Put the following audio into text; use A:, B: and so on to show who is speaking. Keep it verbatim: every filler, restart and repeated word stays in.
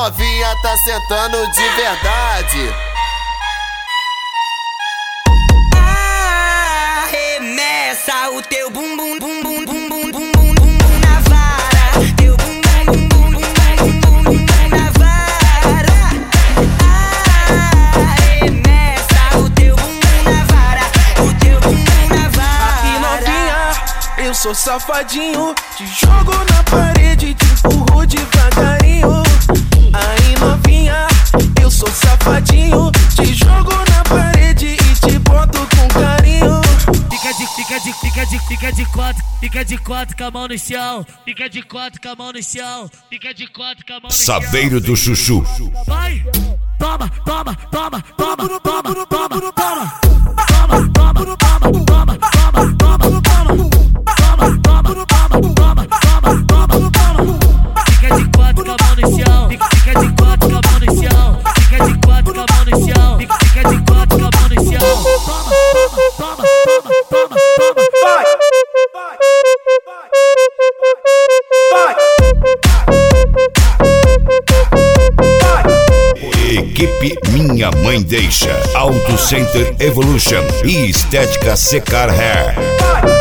A: novinha tá sentando de verdade.
B: Arremessa o teu bumbum, bum bum bum bum bum bum bum na vara. Teu bumbum, bum bum bum bum bum bum na vara. Arremessa o teu bumbum na vara. O teu bumbum na vara.
C: Aí novinha, eu sou safadinho, te jogo na parede, te empurro devagarinho. Aí novinha, eu sou safadinho, te jogo na parede e te boto com carinho.
D: Fica de, fica de, fica de, fica de quatro, fica de quatro com a mão no chão. Fica de quatro com a mão no chão. Fica de quatro com a mão no chão.
E: Saveiro do Chuchu.
D: Vai! Toma, toma, toma, toma, toma, toma, toma, toma, toma, toma, toma, toma, toma, toma, toma, toma, toma, toma, toma, toma. Fica de quatro com a mão no chão. Fica de quatro com a mão no chão. Fica de quatro com a mão no chão. Fica de quatro com a mão no chão. Toma, toma, toma, toma, toma, toma.
C: Vai, vai, vai, vai.
E: Equipe Minha Mãe Deixa, Auto Center Evolution e Estética Secar Hair.
C: Vai.